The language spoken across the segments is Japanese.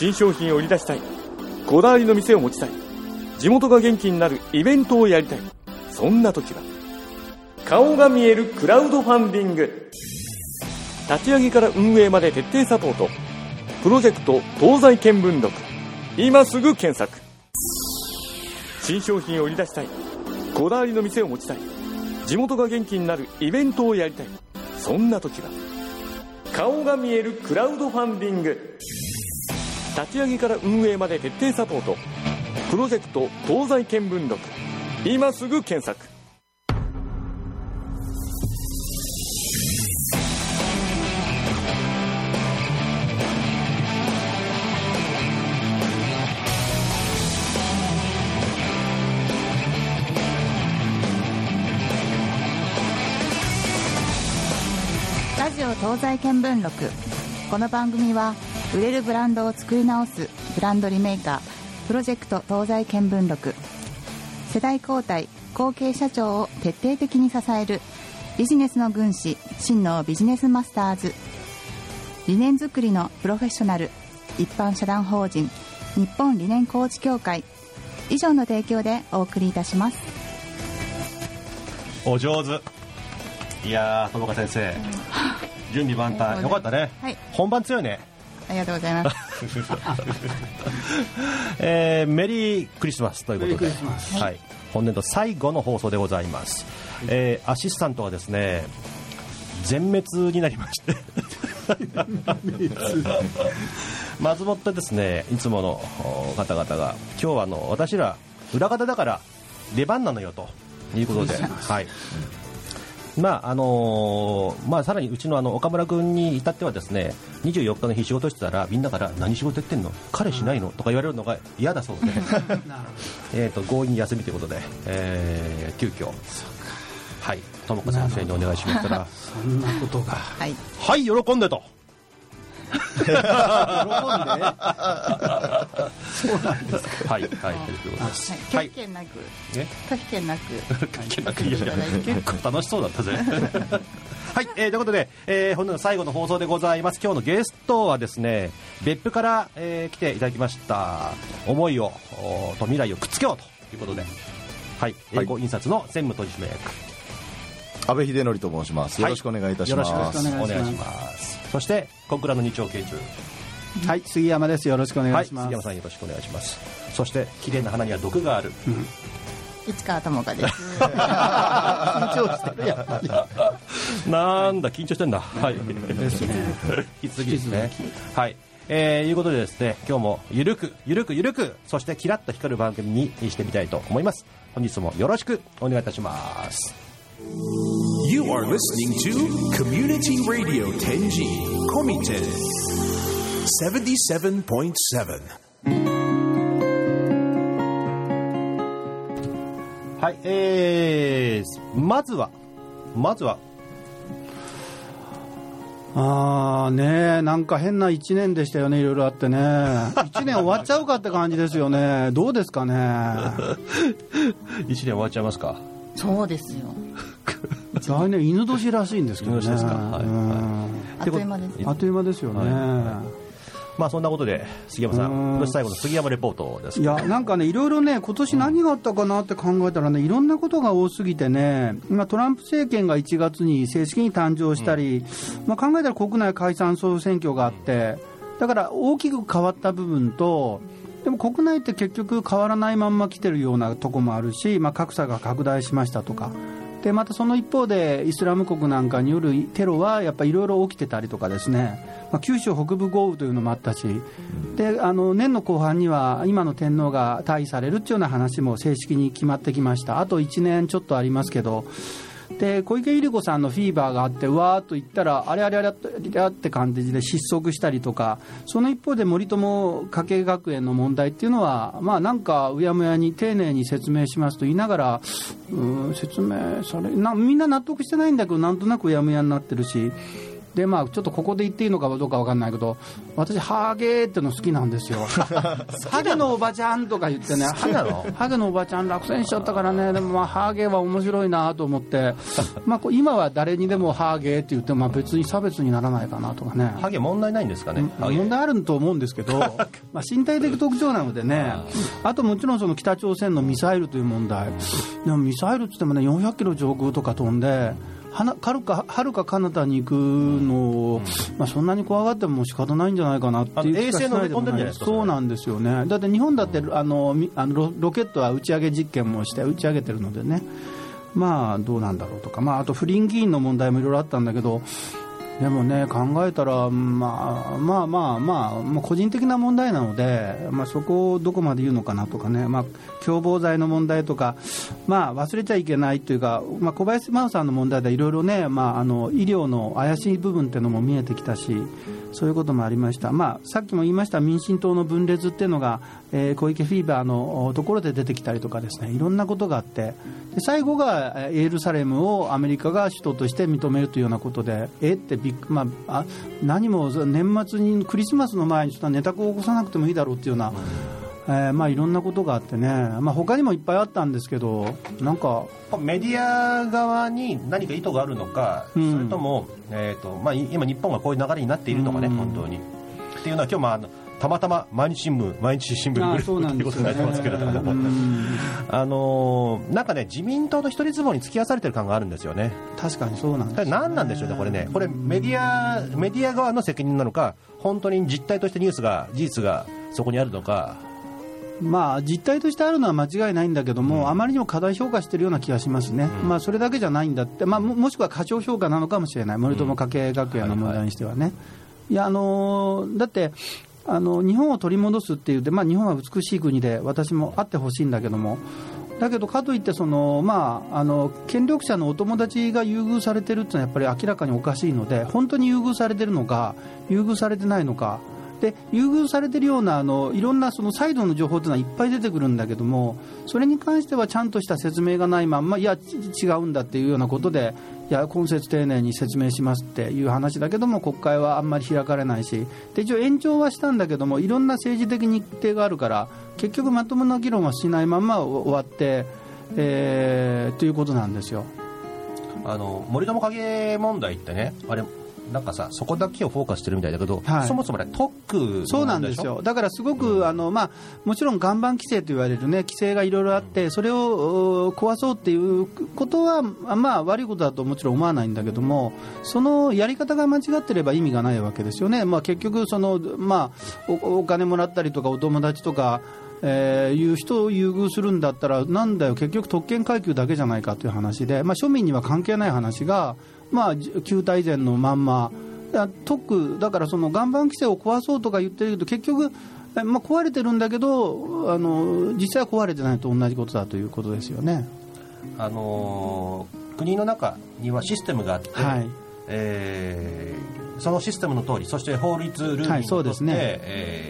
新商品を売り出したい、こだわりの店を持ちたい、地元が元気になるイベントをやりたい、そんな時は顔が見えるクラウドファンディング。立ち上げから運営まで徹底サポート。プロジェクト東西見聞録、今すぐ検索。新商品を売り出したい、こだわりの店を持ちたい、地元が元気になるイベントをやりたい、そんな時は顔が見えるクラウドファンディング。立ち上げから運営まで徹底サポート。プロジェクト東西見聞録、今すぐ検索。 ラジオ東西見聞録。この番組は売れるブランドを作り直すブランドリメーカープロジェクト東西見聞録、世代交代後継社長を徹底的に支えるビジネスの軍師真のビジネスマスターズ、理念作りのプロフェッショナル一般社団法人日本理念コーチ協会以上の提供でお送りいたします。 お上手。いやー、友果先生、準備万端、よかったね、はい、本番強いね。 ありがとうございますメリークリスマスということで、はい、本年度最後の放送でございます、アシスタントはですね全滅になりまして松本ですね、いつもの方々が今日は私ら裏方だから出番なのよということで、はい、まあさらにうちの岡村君に至ってはですね、24日の日仕事してたらみんなから何仕事やってんの、彼しないのとか言われるのが嫌だそうで強引に休みということで、急遽はい、友果先生にお願いしましたらそんなことがはい、はい、喜んでと喜んでそうなんですか。 はいはい、ということです。 拒否権なく拒否権なく結構楽しそうだったぜはい、ということで、本日の最後の放送でございます。今日のゲストはですね、別府から、来ていただきました思いをと未来をくっつけようということで、はい、栄光印刷の専務取締役安倍秀則と申します。よろしくお願いいたします。 よろしくお願いします。そして小倉の二丁慶中、 はい、杉山です。よろしくお願いします。 はい、杉山さんよろしくお願いします。そして綺麗な花には毒がある、 市川智香です緊張してるやっぱりなんだ緊張してんだ、はいですね引き続きですね、はい、いうことでですね、今日もゆるくゆるくゆるく、そしてキラッと光る番組にしてみたいと思います。本日もよろしくお願いいたします。 You are listening to Community Radio Tenji Komiten 77.7。 はい、まずはなんか変な1年でしたよね。いろいろあってね1年終わっちゃうかって感じですよね。どうですかね 1年終わっちゃいますか。 そうですよ来年犬年らしいんですけどね。 ですか、はい、 あっという間です。 あっという間ですよね、 まあそんなことで杉山さん、今年最後の杉山レポートです。 いやなんかね、いろいろね、今年何があったかなって考えたらね、いろんなことが多すぎてね、トランプ政権が1月に正式に誕生したり、考えたら国内解散総選挙があって、だから大きく変わった部分と、でも国内って結局変わらないまんま来てるようなとこもあるし、格差が拡大しましたとかで、またその一方でイスラム国なんかによるテロはやっぱりいろいろ起きてたりとかですね、九州北部豪雨というのもあったし、で年の後半には今の天皇が退位されるっていうような話も正式に決まってきました。あと1年ちょっとありますけど、で小池百合子さんのフィーバーがあって、うわーっと言ったらあれって感じで失速したりとか、その一方で森友家計学園の問題っていうのは、なんかうやむやに丁寧に説明しますと言いながら、説明されみんな納得してないんだけど、なんとなくうやむやになってるし、 でちょっとここで言っていいのかどうか分かんないけど、私ハゲーっての好きなんですよハゲのおばちゃんとか言ってね、ハゲのおばちゃん落選しちゃったからね。でもハゲは面白いなと思って今は誰にでもハゲって言っても別に差別にならないかなとかね。 ハゲ問題ないんですかね。 問題あると思うんですけど身体的特徴なのでね。あともちろんその北朝鮮のミサイルという問題でも、ミサイルって言ってもね400キロ上空とか飛んではるか彼方に行くのを、そんなに怖がっても仕方ないんじゃないかなっていう気がしないでもない。衛星の上飛んでるんじゃないですか。そうなんですよね。だって日本だってロケットは打ち上げ実験もして打ち上げてるのでね、どうなんだろうとか、あと不倫議員の問題もいろいろあったんだけど、でもね考えたら個人的な問題なので、そこをどこまで言うのかなとかね、共謀罪の問題とか、忘れちゃいけないというか、小林真央さんの問題でいろいろね、医療の怪しい部分っていうのも見えてきたし、そういうこともありました。さっきも言いました民進党の分裂っていうのが、小池フィーバーのところで出てきたりとかですね、いろんなことがあって、で最後がエルサレムをアメリカが首都として認めるというようなことで、って何も年末にクリスマスの前にちょっとネタを起こさなくてもいいだろうっていうような、いろんなことがあってね、他にもいっぱいあったんですけど、なんかメディア側に何か意図があるのか、それとも、今日本がこういう流れになっているのかね、本当にっていうのは今日たまたま毎日新聞ということになってますけれどもなんかね自民党の一人相撲に突き合わされてる感があるんですよね。 確かにそうなんですよね。 何なんでしょうねこれメディア側の責任なのか、本当に実態として事実がそこにあるのか。 実態としてあるのは間違いないんだけども、あまりにも過大評価しているような気がしますね。それだけじゃないんだって、もしくは過小評価なのかもしれない。森友家系学園の問題にしてはね、だって日本を取り戻すっていうで、日本は美しい国で私もあってほしいんだけども、だけどかといって権力者のお友達が優遇されてるっていうのはやっぱり明らかにおかしいので、本当に優遇されてるのか優遇されてないのかで、優遇されてるようないろんなそのサイドの情報というのはいっぱい出てくるんだけども、それに関してはちゃんとした説明がないまんま、いや違うんだっていうようなことで、いや今節丁寧に説明しますっていう話だけども、国会はあんまり開かれないし、で一応延長はしたんだけども、いろんな政治的日程があるから結局まともな議論はしないまま終わって、ということなんですよ。 森友影問題ってね、あれなんかさ、そこだけをフォーカスしてるみたいだけど、そもそもね特区そうなんですよ。だからすごくもちろん岩盤規制と言われるね規制がいろいろあって、それを壊そうっていうことは悪いことだともちろん思わないんだけども、そのやり方が間違ってれば意味がないわけですよね。結局お金もらったりとかお友達とかいう人を優遇するんだったらなんだよ、結局特権階級だけじゃないかという話で、庶民には関係ない話が旧態依然のまんま特区だから、その岩盤規制を壊そうとか言ってるけど結局、壊れてるんだけど実際は壊れてないと同じことだということですよね。 国の中にはシステムがあって、そのシステムの通り、そして法律ルールにのっとって、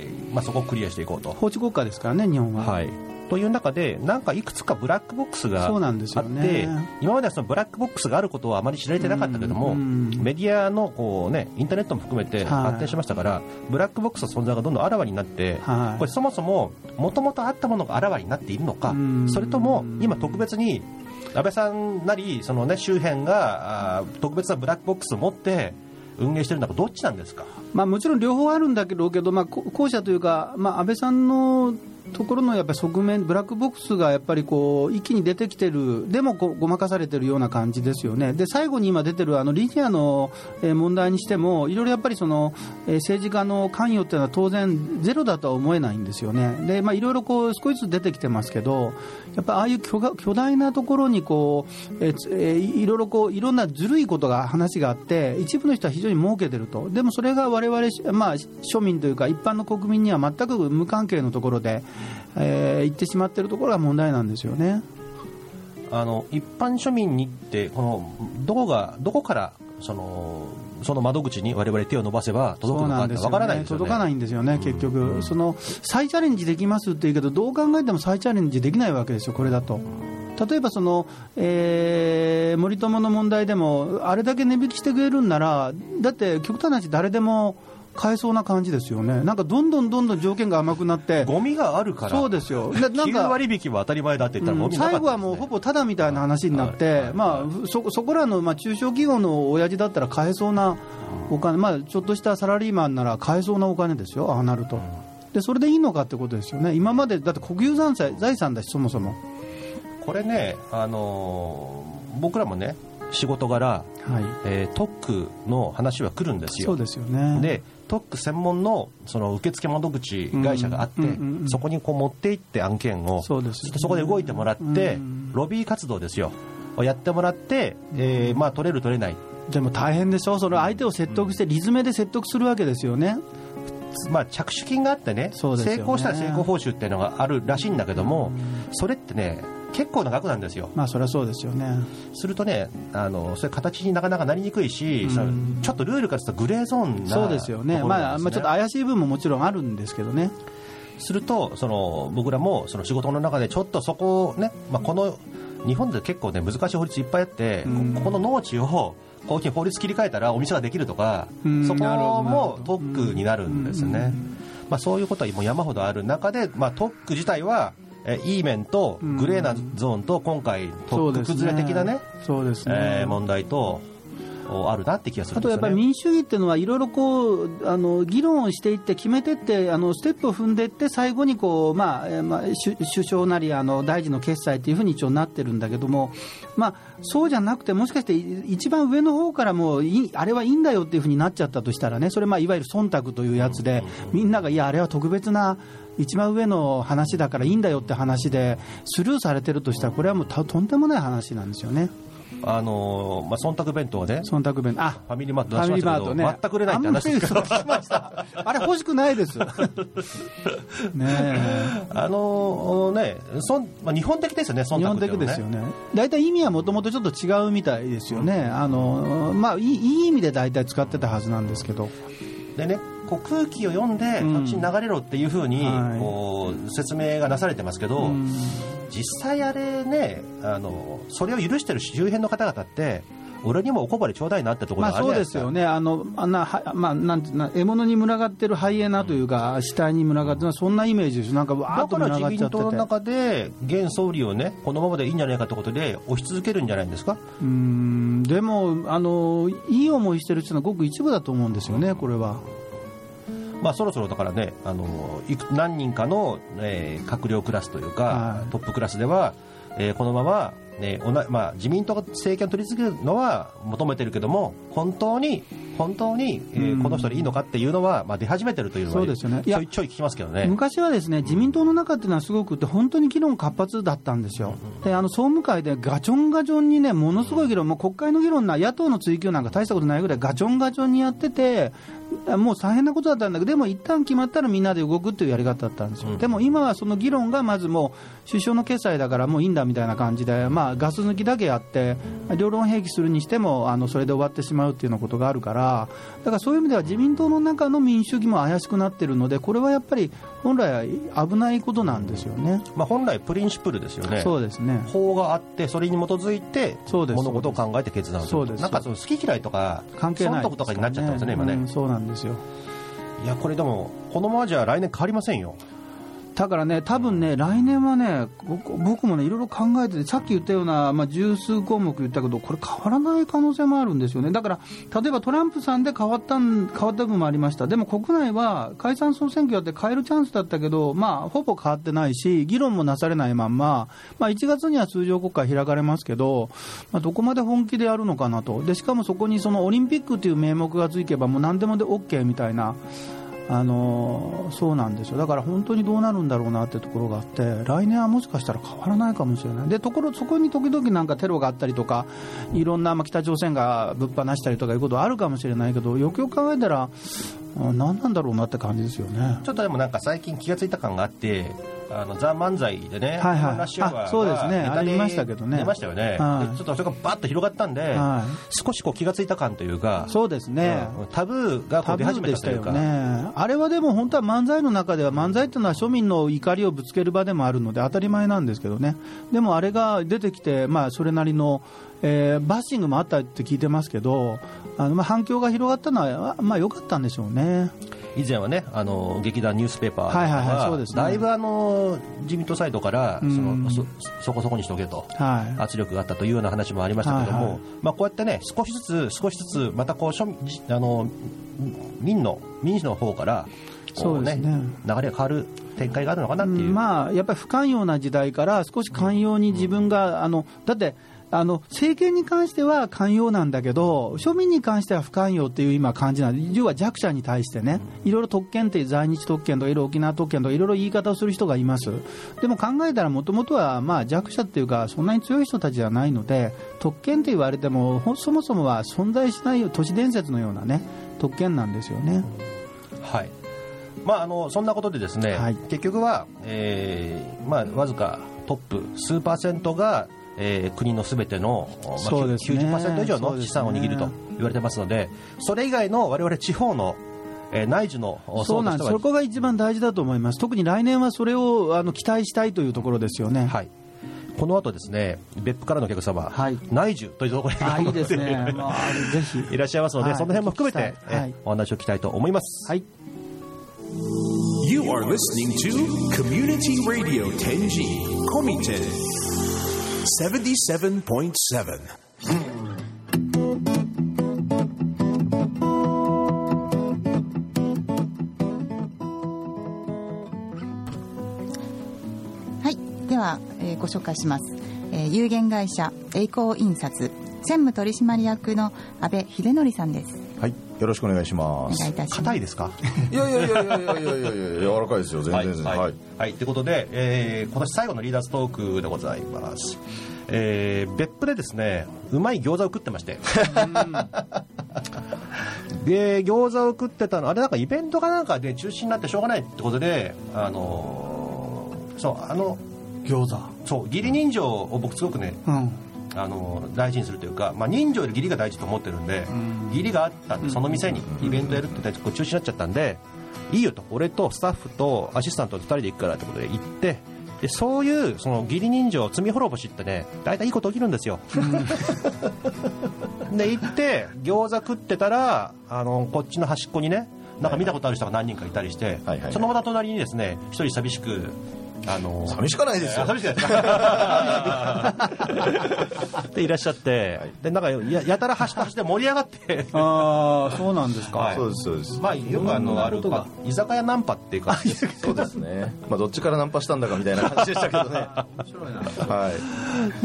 そこをクリアしていこうと。 法治国家ですからね日本は。 という中でなんかいくつかブラックボックスがあって、今まではそのブラックボックスがあることはあまり知られてなかったけども、メディアのインターネットも含めて発展しましたから、ブラックボックスの存在がどんどんあらわになって、これそもそももともとあったものがあらわになっているのか、それとも今特別に安倍さんなりその、周辺が特別なブラックボックスを持って運営しているのか、どっちなんですか。 もちろん両方あるんだけど、後者というか、安倍さんのところのやっぱり側面、ブラックボックスがやっぱり一気に出てきてる、でもごまかされてるような感じですよね。で最後に今出てるリニアの問題にしても、いろいろやっぱりその政治家の関与っていうのは当然ゼロだとは思えないんですよね。でいろいろ少しずつ出てきてますけど、やっぱああいう巨大なところにいろいろんなずるいことが話があって、一部の人は非常に儲けてると。でもそれが我々庶民というか一般の国民には全く無関係のところで言ってしまっているところが問題なんですよね。 一般庶民にってどこからその窓口に我々手を伸ばせば届くのかって分からないんですよね。 届かないんですよね。結局再チャレンジできますって言うけど、どう考えても再チャレンジできないわけですよ、これだと。 例えば森友の問題でもあれだけ値引きしてくれるんなら、だって極端な話誰でも買えそうな感じですよね。なんかどんどん条件が甘くなって、 ゴミがあるから、 そうですよ、なんか 9割引きは当たり前だって言ったらゴミなかったですね。 最後はもうほぼタダみたいな話になって、そこらの中小企業の親父だったら買えそうなお金、ちょっとしたサラリーマンなら買えそうなお金ですよ、ああなると。でそれでいいのかってことですよね。今までだって国有財産だし、そもそもこれね、僕らもね仕事柄、特区の話は来るんですよ。 そうですよね。 で特区専門のその受付窓口会社があって、そこにこう持って行って案件を そこで動いてもらって、ロビー活動ですよをやってもらって、取れる取れない、 でも大変でしょ。それ相手を説得してリズムで説得するわけですよね。 着手金があってね、成功したら成功報酬っていうのがあるらしいんだけども、それってね結構な額なんですよ。 それはそうですよね。 するとね、そういう形になかなかなりにくいし、ちょっとルールからするとグレーゾーンなそうですよね。ちょっと怪しい部分ももちろんあるんですけどね。 すると僕らもその仕事の中でちょっとそこをね、この日本で結構ね難しい法律いっぱいあって、ここの農地をこういうふうに法律切り替えたらお店ができるとか、そこも特区になるんですね。そういうことはもう山ほどある中で、特区自体はいい面とグレーなゾーンと、今回特区崩れ的なね、問題とあるなって気がするんですよね。 あとやっぱり民主主義っていうのはいろいろ議論をしていって決めていって、ステップを踏んでいって、最後に首相なり大臣の決裁というふうに一応なってるんだけども、そうじゃなくて、もしかして一番上の方からもあれはいいんだよっていうふうになっちゃったとしたらね、それいわゆる忖度というやつで、みんながいやあれは特別な一番上の話だからいいんだよって話でスルーされてるとしたら、これはもうとんでもない話なんですよね。 忉度弁当はね、 忖度弁当、 ファミリーマート出しましたけど、全く売れないって話ですけど、 聞きました。あれ欲しくないですね。 日本的ですよね、忖度っていうのはね。日本的ですよね。 大体意味はもともとちょっと違うみたいですよね。いい意味で大体使ってたはずなんですけど。 でね、空気を読んでこっちに流れろっていう風に説明がなされてますけど、実際あれね、それを許してる周辺の方々って俺にもおこぼれちょうだいなってところがあるじゃないですか。 そうですよね。獲物に群がってるハイエナというか死体に群がってる、そんなイメージです。なんかわーっと群がっちゃってて、だから自民党の中で現総理をねこのままでいいんじゃないかということで押し続けるんじゃないんですか。 でもいい思いしてるっていうのはごく一部だと思うんですよね、これは。 そろそろだからね、何人かの、閣僚クラスというか、トップクラスでは、このまま、自民党が政権を取り続けるのは求めてるけども、本当に、この人でいいのかっていうのは、出始めてるというのはそうですよね。ちょい聞きますけどね。 昔はですね、自民党の中っていうのはすごくて本当に議論活発だったんですよ。で総務会でガチョンガチョンにね、ものすごい議論、もう国会の議論野党の追及なんか大したことないぐらいガチョンガチョンにやってて、もう大変なことだったんだけど、でも一旦決まったらみんなで動くっていうやり方だったんですよ。でも今はその議論がまずもう首相の決裁だからもういいんだみたいな感じで、ガス抜きだけやって両論併記するにしてもそれで終わってしまうっていうようなことがあるから、だからそういう意味では自民党の中の民主主義も怪しくなっているので、これはやっぱり本来危ないことなんですよね。 本来プリンシプルですよね。 そうですね。 法があってそれに基づいて物事を考えて決断する。そうです。なんかその好き嫌いとか関係ない損得とかになっちゃってますね、今ね。 そうなんですよ。 いやこれでもこのままじゃ来年変わりませんよ。 だからね、多分ね、来年はね、僕もねいろいろ考えてて、さっき言ったような、十数項目言ったけど、これ変わらない可能性もあるんですよね。だから例えばトランプさんで変わった部分もありました。でも国内は解散総選挙やって変えるチャンスだったけど、ほぼ変わってないし、議論もなされないまんま、1月には通常国会開かれますけど、どこまで本気でやるのかなと。でしかもそこにそのオリンピックという名目がついけばもう何でもで OK みたいな。そうなんですよ。だから本当にどうなるんだろうなってところがあって、来年はもしかしたら変わらないかもしれない。でそこに時々なんかテロがあったりとか、いろんな北朝鮮がぶっ放したりとかいうことはあるかもしれないけど、よくよく考えたら何なんだろうなって感じですよね。 ちょっとでもなんか最近気がついた感があって、 ザ・漫才でね、 はいはいラッシュアワーがそうですねネタありましたけどね出ましたよね、 はいでちょっとそれがバッと広がったんで、 は少しこう気がついた感というか、 そうですね、 タブーがこう出始めたというか、 タブーでしたよね。あれはでも本当は漫才の中では、漫才っていうのは庶民の怒りをぶつける場でもあるので当たり前なんですけどね。でもあれが出てきて、それなりの、バッシングもあったって聞いてますけど、反響が広がったのは良かったんでしょうね。 以前はね、劇団ニュースペーパーはいはいはいそうですねだいぶ自民党サイドからそこそこにしとけと、 はい、 圧力があったというような話もありましたけども、 はいはいこうやってね少しずつまたこう民主の方からこう、ね、流れが変わる展開があるのかなっていう、 やっぱり不寛容な時代から少し寛容に自分が、だって政権に関しては寛容なんだけど、庶民に関しては不寛容っていう今感じなんで、要は弱者に対してね、いろいろ特権って在日特権とかいろいろ沖縄特権とかいろいろ言い方をする人がいます。でも考えたらもともとは弱者っていうかそんなに強い人たちじゃないので、特権って言われてもそもそもは存在しない都市伝説のようなね特権なんですよね。 はい。そんなことでですね、はい、結局は、わずかトップ数%が国のすべての、90% 以上の資産を握ると言われてますので、それ以外の我々地方の、内需のそうなんです。そこが一番大事だと思います。特に来年はそれを期待したいというところですよね。 はい。この後ですね、別府からのお客様、はい、内需というところにいいですね、ぜひいらっしゃいますので、はい、その辺も含めて、お話を聞きたいと思います。 はい。 You are listening to Community Radio Tenji Komiten 77.7. はい、では、ご紹介します。有限会社栄光印刷専務取締役の阿部秀則さんです。 はい、よろしくお願いします。 お願いいたします。 硬いですか？ いや柔らかいですよ、全然。はい。 ということで、今年最後のリーダーズトークでございます。別府でですね、うまい餃子を食ってまして。で、餃子を食ってたの、あれなんかイベントかなんかで中止になってしょうがないってことで、 餃子。 そう、義理人情を僕すごくね、大事にするというか、人情より義理が大事と思ってるんで、義理があったんで、その店にイベントやるって言って中止になっちゃったんで、いいよと、俺とスタッフとアシスタントと2人で行くからってことで行って、でそういうその義理人情罪滅ぼしってね、大体いいこと起きるんですよ。で行って餃子食ってたら、こっちの端っこにね、なんか見たことある人が何人かいたりして、そのまた隣にですね、一人寂しく寂しくないですよ。 寂しくないですでいらっしゃって、でなんか やたら端と端で盛り上がってそうなんですか。 はい、そうです。 よくある居酒屋ナンパっていう感じですけど、 そうですね。どっちからナンパしたんだかみたいな感じでしたけどね。面白いな。はい。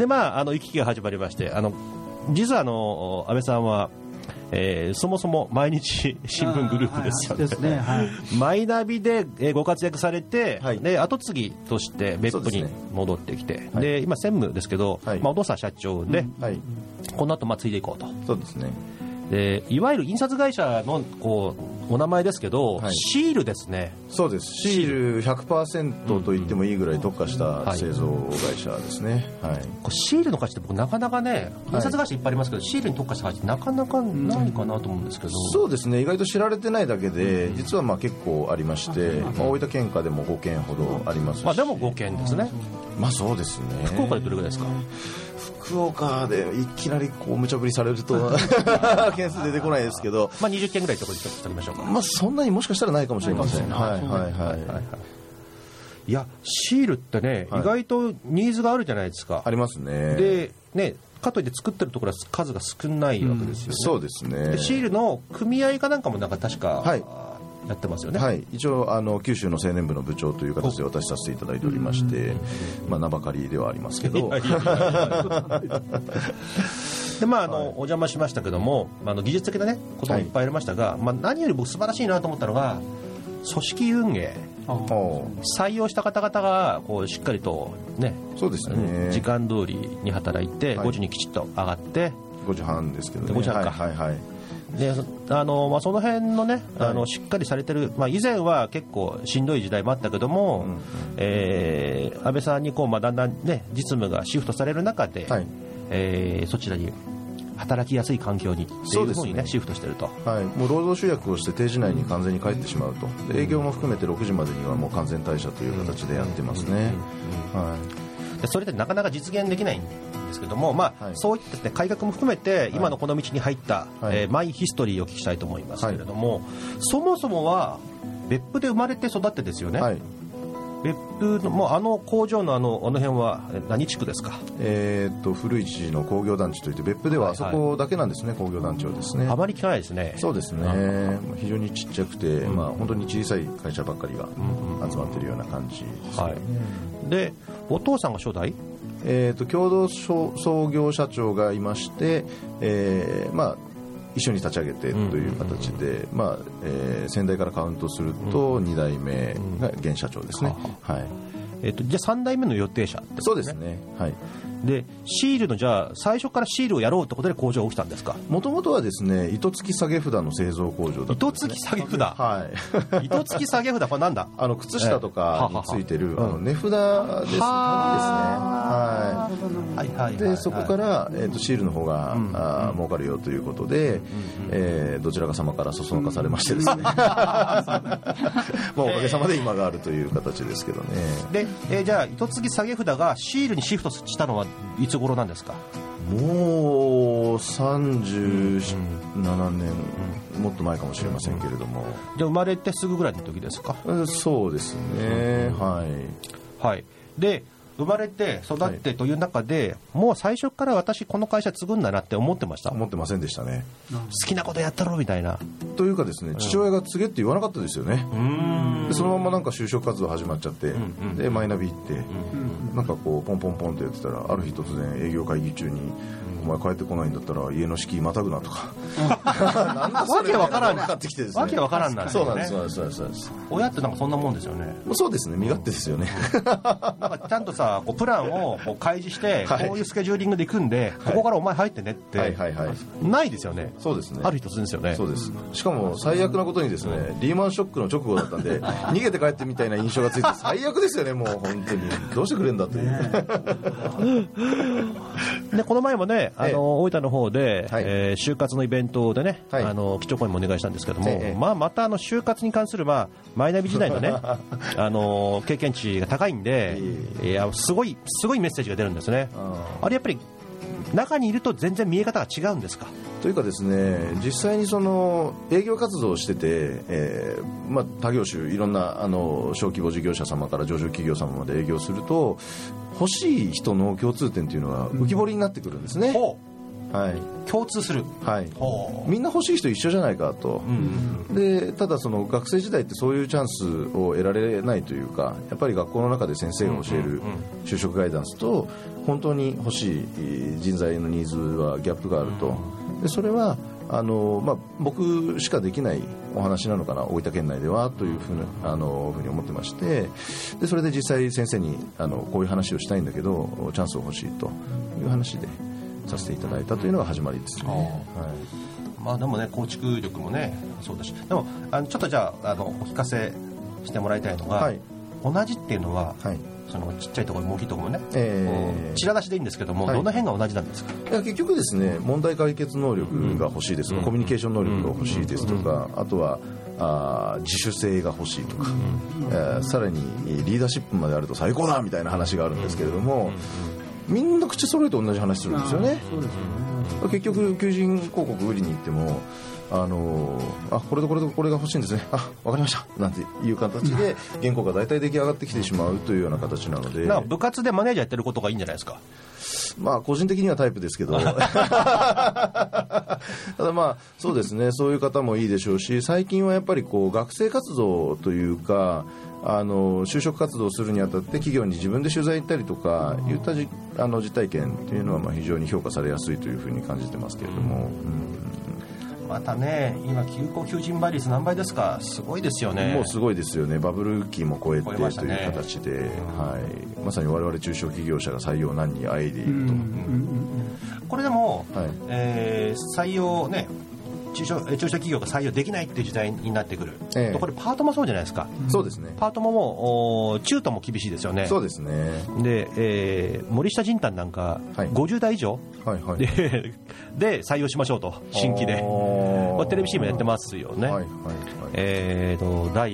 で行き来が始まりまして、実は安倍さんはそもそも毎日新聞グループですよね。 ですね。はい。 マイナビでご活躍されて、はい、で後継ぎとして別府に戻ってきて、で今専務ですけど、はい、お父さん社長で、はい、この後継いでいこうと。 そうですね。 でいわゆる印刷会社のお名前ですけど、はい、シールですね。 そうです。シール 100% と言ってもいいぐらい特化した製造会社ですね。はい。 シールの会社って僕なかなかね、印刷会社いっぱいありますけど、シールに特化した会社ってなかなかないかなと思うんですけど。 そうですね。意外と知られてないだけで、実は結構ありまして、大分県下でも5件ほどありますし。 でも5件ですね。 そうですね。 福岡でどれぐらいですか？ 福岡でいきなり無茶ぶりされると件数出てこないですけど、 20件ぐらいところでしておきましょうか。 そんなにもしかしたらないかもしれません。 いやシールってね、意外とニーズがあるじゃないですか。 ありますね。 でね、かといって作ってるところは数が少ないわけですよね。 そうですね。 でシールの組合かなんかも確か、やってますよね。 はい、一応九州の青年部の部長という形で渡しさせていただいておりまして、名ばかりではありますけど。でお邪魔しましたけども、技術的なねこともいっぱいありましたが、何より僕素晴らしいなと思ったのが組織運営。採用した方々がしっかりとね、 そうですね、 時間通りに働いて、5時にきちっと上がって、 5時半ですけどね。 5時半か。 でその辺のね、しっかりされてる、以前は結構しんどい時代もあったけども、安倍さんにだんだん、ね、実務がシフトされる中で、そちらに働きやすい環境にっていうふうにね、シフトしてると、 もう労働集約をして定時内に完全に帰ってしまうと、営業も含めて6時までにはもう完全退社という形でやってますね。 でそれでなかなか実現できないんですけども、そういったですね、改革も含めて今のこの道に入った、マイヒストリーをお聞きしたいと思いますけれども、そもそもは別府で生まれて育ってですよね。別府のもう工場のあの辺は何地区ですか？ 古市の工業団地といって別府ではあそこだけなんですね、工業団地はですね。 あまり聞かないですね。 そうですね、非常にちっちゃくて、本当に小さい会社ばっかりが集まっているような感じですね。 でお父さんが初代？ 共同創業社長がいまして、一緒に立ち上げてという形で、先代からカウントすると2代目が現社長ですね。 じゃあ3代目の予定者ってことですね。 そうですね。 でシールのじゃあ最初からシールをやろうってことで工場が起きたんですか？ もともとはですね、糸付き下げ札の製造工場だったんですね。 糸付き下げ札、糸付き下げ札、これなんだ？ 靴下とかについてる値札ですね。でそこから、シールの方が、儲かるよということで、どちらか様からそそのかされましてですね、おかげさまで今があるという形ですけどね。 で、じゃあ糸付き下げ札がシールにシフトしたのはいつ頃なんですか？ もう37年、もっと前かもしれませんけれども。 じゃあ生まれてすぐぐらいの時ですか？ そうですね。 で生まれて育ってという中で、もう最初から私この会社継ぐんだなって思ってました？ 思ってませんでしたね。 好きなことやったろみたいな。 というかですね、父親が継げって言わなかったですよね。でそのままなんか就職活動始まっちゃって、でマイナビ行って、なんかこうポンポンポンってやってたら、ある日突然営業会議中に、お前帰ってこないんだったら家の敷居またぐなとか、 わけわからん、 わけわからんなんですよね。 そうなんです。 親ってなんかそんなもんですよね。 そうですね、身勝手ですよね。 なんかちゃんとさ、プランを開示して、こういうスケジューリングで行くんで、ここからお前入ってねってないですよね。 そうですね。 ある日突然ですよね。 そうです。しかも最悪なことにですね、リーマンショックの直後だったんで、逃げて帰ってみたいな印象がついて最悪ですよね。もう本当にどうしてくれんだという。 でこの前もね、大分の方で、就活のイベントでね、基調講演もお願いしたんですけども、また就活に関する、マイナビ時代のね経験値が高いんで、すごいメッセージが出るんですね。あれやっぱり中にいると全然見え方が違うんですか？ というかですね、実際にその営業活動をしてて、他業種いろんな小規模事業者様から上場企業様まで営業すると、欲しい人の共通点というのが浮き彫りになってくるんですね。 共通する、 みんな欲しい人一緒じゃないかと、でただその学生時代ってそういうチャンスを得られないというか、やっぱり学校の中で先生が教える就職ガイダンスと本当に欲しい人材のニーズはギャップがあると。でそれは僕しかできないお話なのかな、大分県内ではというふうに思ってまして、でそれで実際先生にこういう話をしたいんだけどチャンスを欲しいという話でさせていただいたというのが始まりですね。 でもね、構築力もねそうだし、でもちょっとじゃあお聞かせしてもらいたいのが、同じっていうのは、そのちっちゃいところも大きいところもね、ちら出しでいいんですけども、どの辺が同じなんですか？ いや結局ですね、問題解決能力が欲しいですとか、コミュニケーション能力が欲しいですとか、あとは自主性が欲しいとか、さらにリーダーシップまであると最高だみたいな話があるんですけれども、みんな口揃えて同じ話するんですよね。結局求人広告売りに行ってもこれとこれとこれが欲しいんですね、わかりましたなんていう形で原稿が大体出来上がってきてしまうというような形なので、 部活でマネージャーやってることがいいんじゃないですか？ 個人的にはタイプですけどただそうですね、そういう方もいいでしょうし、最近はやっぱり学生活動というか就職活動をするにあたって企業に自分で取材行ったりとかいった実体験というのは非常に評価されやすいというふうに感じてますけれども、 またね、今求人倍率何倍ですか？すごいですよね。 もうすごいですよね。バブル期も超えてという形で、まさに我々中小企業者が採用難にあえいでいると。 これでも、採用ね中小企業が採用できないっていう時代になってくる、これパートもそうじゃないですか。 そうですね。 パートも中途も厳しいですよね。 そうですね。 で、森下仁丹なんか50代以上、 はいはい、 で採用しましょうと、新規でテレビ CM やってますよね、はいはいはい、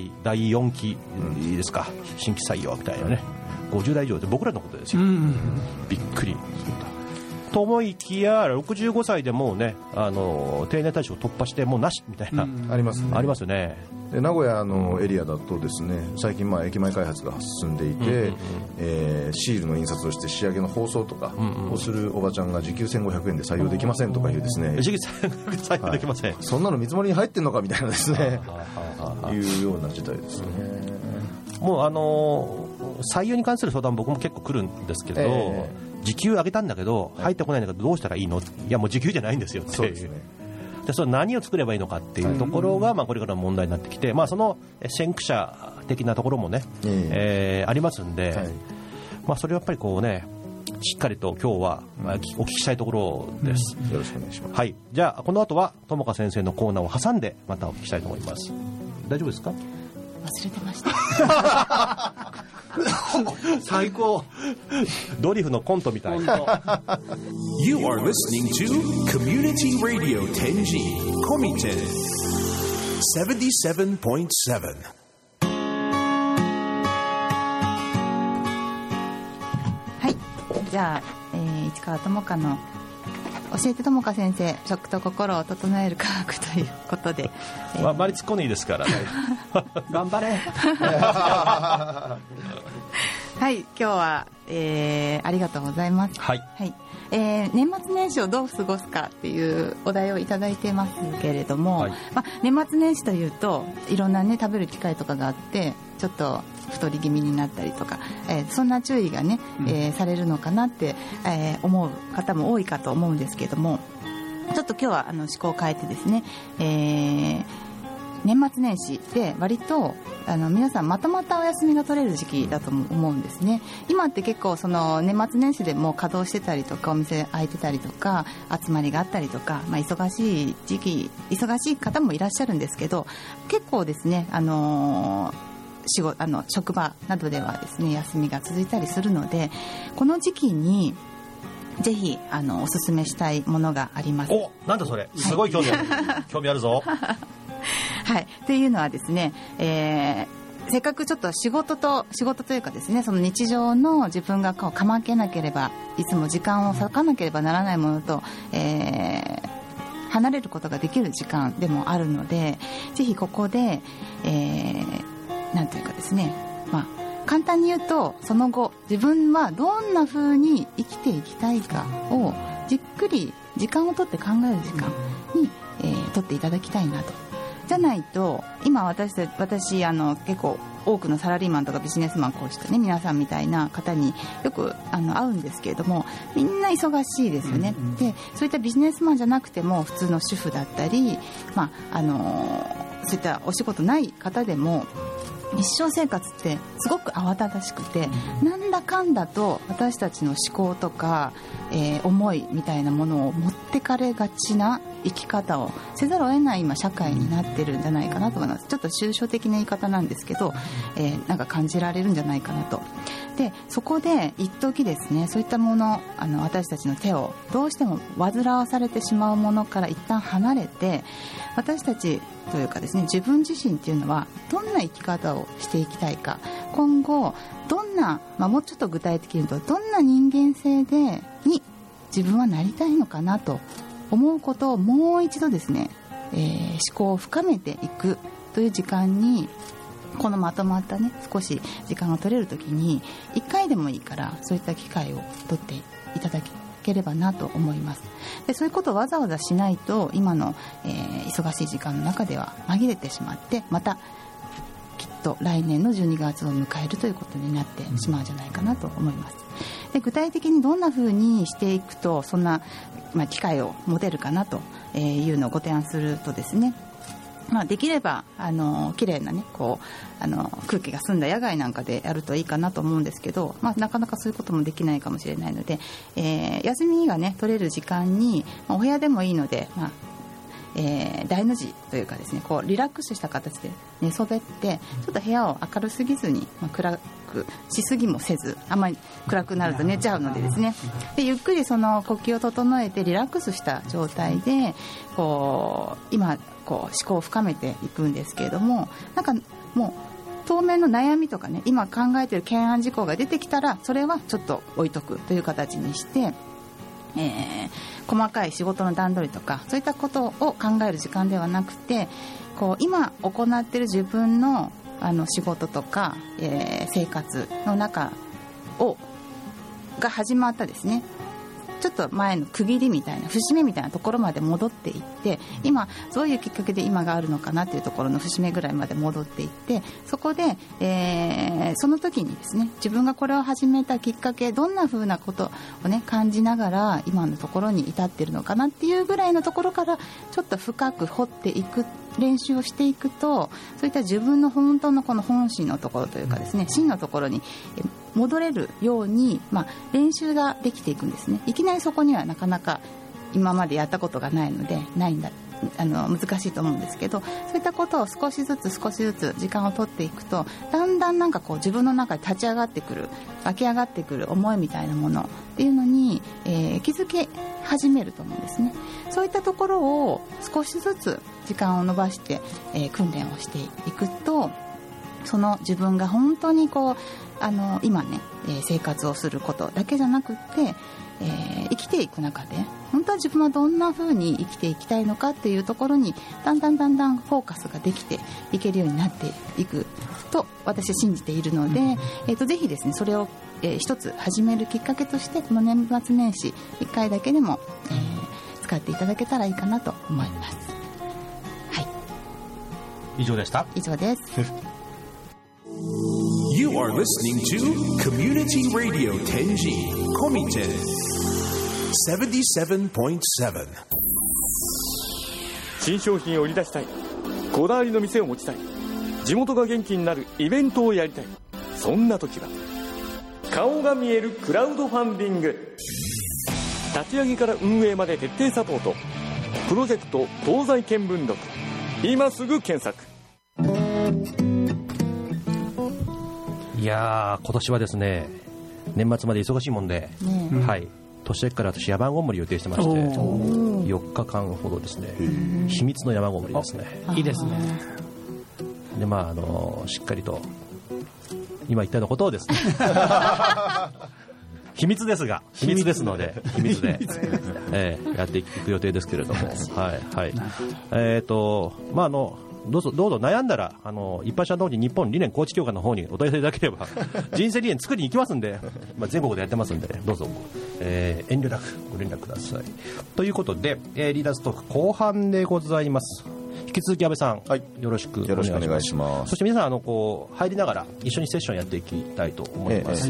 第4期ですか、新規採用みたいなね、50代以上って僕らのことですよ、びっくりと思いきや65歳でもうね、定年退職突破してもうなしみたいな、 ありますね。 ありますよね。 で名古屋のエリアだとですね、最近駅前開発が進んでいて、シールの印刷をして仕上げの包装とかをするおばちゃんが時給1500円で採用できませんとかいうですね、 時給採用できません、はい、 そんなの見積もりに入ってんのかみたいなですねいうような事態ですね。 もう採用に関する相談僕も結構来るんですけど、時給上げたんだけど入ってこないんだけどどうしたらいいの、いやもう時給じゃないんですよって。 そうですね。 でそれ何を作ればいいのかっていうところが、これからの問題になってきて、その先駆者的なところもね、ありますんで、それをやっぱりこうね、しっかりと今日はお聞きしたいところです、 よろしくお願いします。 はい、じゃあこの後は友香先生のコーナーを挟んでまたお聞きしたいと思います。大丈夫ですか？ 忘れてました最高ドリフのコントみたい。 You are listening to Community Radio Tenji Komiten 77.7。 はい、じゃあ、市川友香の教えて友香先生、食と心を整える科学ということで、 あまり突っ込んでいいですからね頑張れはい、今日は、ありがとうございます。 はい、 はい、年末年始をどう過ごすかっていうお題をいただいてますけれども、年末年始というといろんなね食べる機会とかがあってちょっと太り気味になったりとか、そんな注意がね、されるのかなって、思う方も多いかと思うんですけども、ちょっと今日は思考を変えてですね、年末年始で割と皆さんまとまったお休みが取れる時期だと思うんですね。今って結構その年末年始でも稼働してたりとかお店開いてたりとか集まりがあったりとか、忙しい時期、忙しい方もいらっしゃるんですけど、結構ですね職場などではですね休みが続いたりするので、この時期にぜひおすすめしたいものがあります。 お、なんだそれ、すごい興味ある、興味あるぞはい、っていうのはですね、せっかくちょっと仕事というかですね、その日常の自分がかまけなければ、いつも時間を割かなければならないものと、離れることができる時間でもあるので、ぜひここで、なんていうかですね、簡単に言うとその後自分はどんな風に生きていきたいかをじっくり時間をとって考える時間に、とっていただきたいなと。じゃないと今私結構多くのサラリーマンとかビジネスマン講師とね皆さんみたいな方によく会うんですけれども、みんな忙しいですよね、でそういったビジネスマンじゃなくても普通の主婦だったり、そういったお仕事ない方でも日常生活ってすごく慌ただしくて、なんだかんだと私たちの思考とか、思いみたいなものを持ってかれがちな生き方をせざるを得ない今社会になってるんじゃないかなと思います。ちょっと抽象的な言い方なんですけど、なんか感じられるんじゃないかなと。でそこで一時ですね、そういったもの私たちの手をどうしても煩わされてしまうものから一旦離れて、私たちというかですね、自分自身っていうのはどんな生き方をしていきたいか、今後どんな、もうちょっと具体的に言うとどんな人間性に自分はなりたいのかなと思うことをもう一度ですね、思考を深めていくという時間に、このまとまったね少し時間が取れるときに1回でもいいからそういった機会を取っていただければなと思います。でそういうことをわざわざしないと今の、忙しい時間の中では紛れてしまって、またきっと来年の12月を迎えるということになってしまうんじゃないかなと思います。で具体的にどんな風にしていくとそんな、機会を持てるかなというのをご提案するとですね、できれば綺麗なね空気が澄んだ野外なんかでやるといいかなと思うんですけど、なかなかそういうこともできないかもしれないので、休みがね取れる時間に、お部屋でもいいので、 大の字というかですね、こうリラックスした形で寝そべって、ちょっと部屋を明るすぎずに、暗くしすぎもせず、あまり暗くなると寝ちゃうのでですね、でゆっくりその呼吸を整えてリラックスした状態でこう今こう思考を深めていくんですけれども、なんかもう当面の悩みとかね、今考えている懸案事項が出てきたら、それはちょっと置いとくという形にして、細かい仕事の段取りとかそういったことを考える時間ではなくて、こう今行っている自分の仕事とか、生活の中が始まったですね、ちょっと前の区切りみたいな節目みたいなところまで戻っていって、今どういうきっかけで今があるのかなというところの節目ぐらいまで戻っていって、そこで、その時にですね、自分がこれを始めたきっかけ、どんな風なことをね感じながら今のところに至っているのかなっていうぐらいのところからちょっと深く掘っていく練習をしていくと、そういった自分の本当のこの本心のところというかですね、真のところに戻れるように、練習ができていくんですね。いきなりそこにはなかなか今までやったことがないので難しいと思うんですけど、そういったことを少しずつ時間を取っていくと、だんだんなんかこう自分の中で立ち上がってくる、湧き上がってくる思いみたいなものっていうのに、気づき始めると思うんですね。そういったところを少しずつ時間を延ばして、訓練をしていくと、その自分が本当にこう今ね、生活をすることだけじゃなくって生きていく中で本当は自分はどんな風に生きていきたいのかっていうところにだんだんフォーカスができていけるようになっていくと私は信じているので、ぜひですねそれを、一つ始めるきっかけとしてこの年末年始1回だけでも、使っていただけたらいいかなと思います。はい、 以上でした。 以上です。 You are listening to Community Radio Tenji Komiten 77.7. 新商品を売り出したい、こだわりの店を持ちたい、地元が元気になるイベントをやりたい、そんな時は顔が見えるクラウドファンディング。立ち上げから運営まで徹底サポート、プロジェクト東西見聞録、今すぐ検索。 いやー、今年はですね、年末まで忙しいもんで、はい、年明けから私山ごもり予定してまして、4日間ほどですね、秘密の山ごもりですね。 いいですね。 でしっかりと今言ったようなことをですね秘密ですが、秘密ですので秘密でやっていく予定ですけれども、はいはい、どうぞ悩んだら一般社の方に日本理念高知協会の方にお問い合わせいただければ人生理念作りに行きますんで、全国でやってますんで、どうぞ、遠慮なくご連絡ください。ということで、リーダーズトーク後半でございます。引き続き安倍さん、 はい、 よろしくお願いします。そして皆さんこう入りながら一緒にセッションやっていきたいと思います。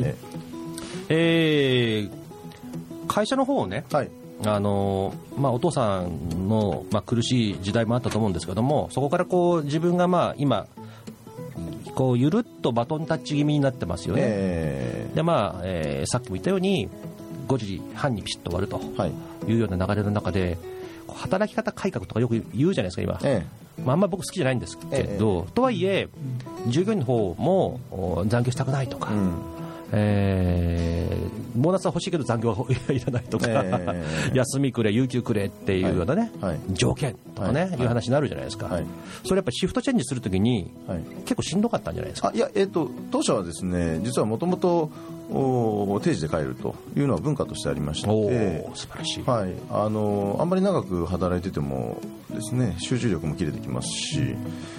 会社の方をね、はい、お父さんの、苦しい時代もあったと思うんですけども、そこからこう自分が今こうゆるっとバトンタッチ気味になってますよね。でさっきも言ったように5時半にピシッと終わるというような流れの中で、働き方改革とかよく言うじゃないですか今、あんまり僕好きじゃないんですけど、とはいえ従業員の方も残業したくないとか、ボーナスは欲しいけど残業はいらないとか、休みくれ有給くれっていうようなね、条件とかね、いう話になるじゃないですか。それやっぱりシフトチェンジするときに、結構しんどかったんじゃないですか。 いや、当社はですね、実はもともと定時で帰るというのは文化としてありまして、 素晴らしい、 はい、あんまり長く働いててもですね、集中力も切れてきますし、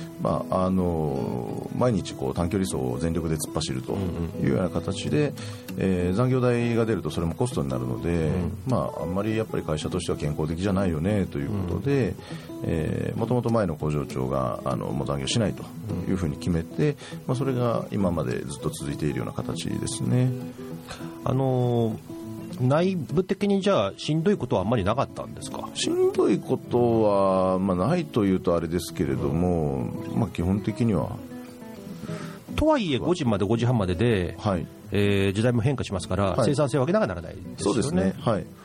毎日短距離走を全力で突っ走るというような形で、残業代が出るとそれもコストになるので、あんまりやっぱり会社としては健康的じゃないよねということで、もともと前の工場長がもう残業しないというふうに決めて、それが今までずっと続いているような形ですね。 内部的にじゃあしんどいことはあんまりなかったんですか。 しんどいことは、ないというとあれですけれども、基本的にはとはいえ5時まで5時半までで、時代も変化しますから、生産性を上げながらならないですよね。 そうですね、はい、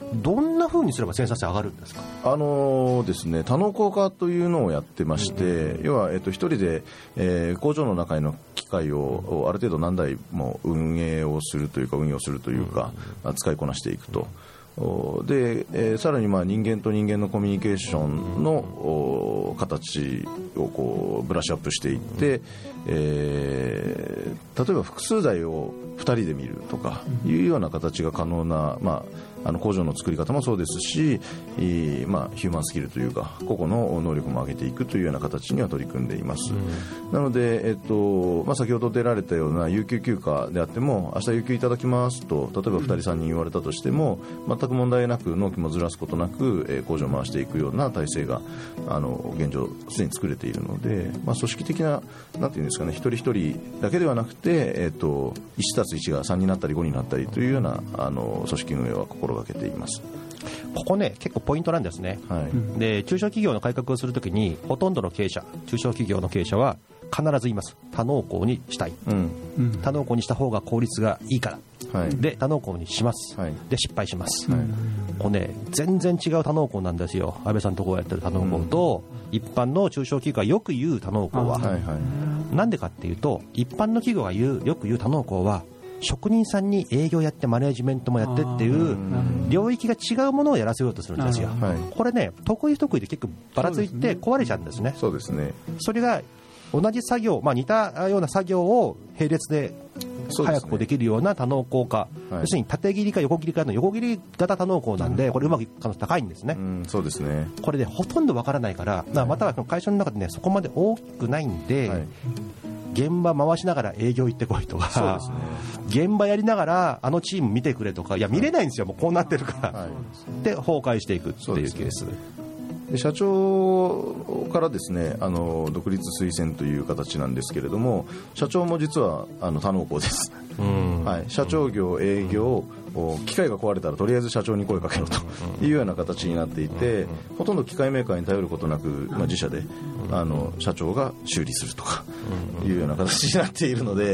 どんな風にすれば生産性上がるんですか？ ですね、多能工化というのをやってまして、要は、一人で、工場の中の機械をある程度何台も運用するというか、使いこなしていくと。で、さらに人間と人間のコミュニケーションの形をこうブラッシュアップしていって、例えば複数台を2人で見るとかいうような形が可能な、工場の作り方もそうですし、ヒューマンスキルというか個々の能力も上げていくというような形には取り組んでいます。なので、先ほど出られたような有給休暇であっても、明日有給いただきますと例えば2人3人言われたとしても全く問題なく、納期もずらすことなく、工場を回していくような体制が現状すでに作れているので、組織的ななんていうんですかね、一人一人だけではなくて、1たす1が3になったり5になったりというような組織運営は心がけています。 ここね、結構ポイントなんですね。で、中小企業の改革をするときにほとんどの経営者、中小企業の経営者は必ず言います。多能工にしたい、多能工にした方が効率がいいから、で多能工にします、で失敗します、これね、全然違う多能工なんですよ。安倍さんのところがやってる多能工と、一般の中小企業がよく言う多能工は、なんでかっていうと、一般の企業がよく言う多能工は職人さんに営業やってマネジメントもやってっていう領域が違うものをやらせようとするんですよ。これね、得意不得意で結構ばらついて壊れちゃうんですね。 そうですね。 それが同じ作業、似たような作業を並列で早くできるような多能工化、要するに縦切りか横切りかの横切り型多能工なんで、これうまくいく可能性高いんですね。 そうですね。 これでほとんどわからないから、または会社の中でね、そこまで大きくないんで、現場回しながら営業行ってこいとか、現場やりながらあのチーム見てくれとか、いや見れないんですよ、もうこうなってるから、で崩壊していくっていうケースで、社長からですね、独立推薦という形なんですけれども、社長も実は多能工です。社長業、営業、機械が壊れたらとりあえず社長に声かけろというような形になっていて、ほとんど機械メーカーに頼ることなく、自社で社長が修理するとかいうような形になっているので、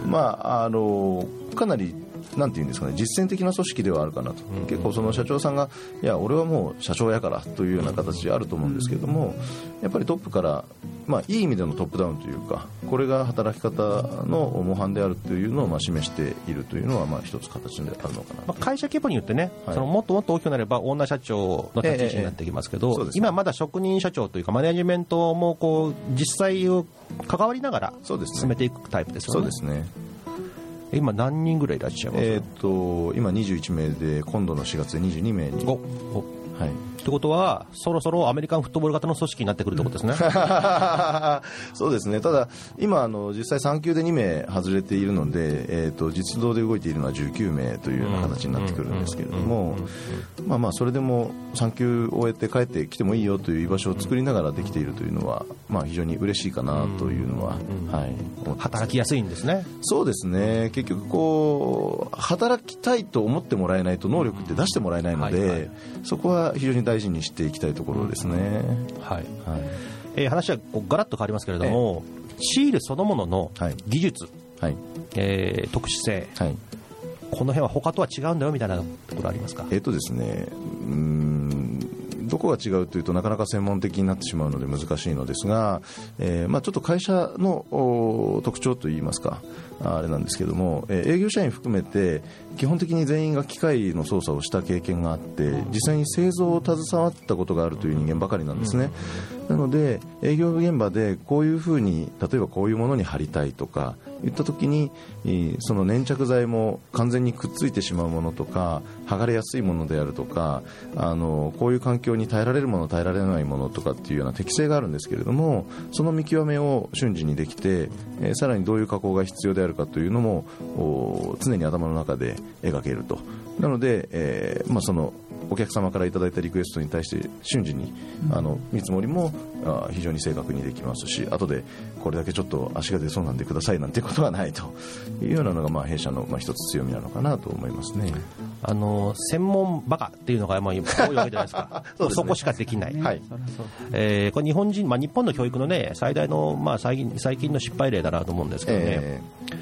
かなりなんていうんですかね、実践的な組織ではあるかなと。結構その社長さんが、いや俺はもう社長やからというような形であると思うんですけれども、やっぱりトップから、いい意味でのトップダウンというか、これが働き方の模範であるというのを示しているというのは一つ形であるのかな。 会社規模によってね、そのもっともっと大きくなればオーナー社長の立ち位置になってきますけど、今まだ職人社長というかマネジメントもこう実際を関わりながら進めていくタイプですよね。 そうですね。 今何人ぐらいいらっしゃいますか？ 今21名で、今度の4月で22名に。 ってことはそろそろアメリカンフットボール型の組織になってくるってことですね。 そうですね。ただ今実際3級で2名外れているので、実動で動いているのは19名というような形になってくるんですけれども、それでも3級を終えて帰ってきてもいいよという居場所を作りながらできているというのは、非常に嬉しいかなというのは、 働きやすいんですね。 そうですね。結局こう働きたいと思ってもらえないと能力って出してもらえないので、そこは非常に大事にしていきたいところですね。 話はガラッと変わりますけれども、シールそのものの技術、特殊性、この辺は他とは違うんだよみたいなところありますか？ ですね、どこが違うというとなかなか専門的になってしまうので難しいのですが、ちょっと会社の特徴といいますか、あれなんですけども、営業社員含めて基本的に全員が機械の操作をした経験があって、実際に製造を携わったことがあるという人間ばかりなんですね。なので営業現場でこういうふうに、例えばこういうものに貼りたいとか言った時に、その粘着剤も完全にくっついてしまうものとか、剥がれやすいものであるとか、こういう環境に耐えられるもの耐えられないものとかっていうような適性があるんですけれども、その見極めを瞬時にできて、さらにどういう加工が必要であるかというのも常に頭の中で描けると。なので、そのお客様からいただいたリクエストに対して瞬時に見積もりも非常に正確にできますし、後でこれだけちょっと足が出そうなんでくださいなんてことはないというようなのが弊社の一つ強みなのかなと思いますね。 専門バカっていうのが多いわけじゃないですか。そこしかできない、これ日本の教育のね最大の、最近の失敗例だなと思うんですけどね、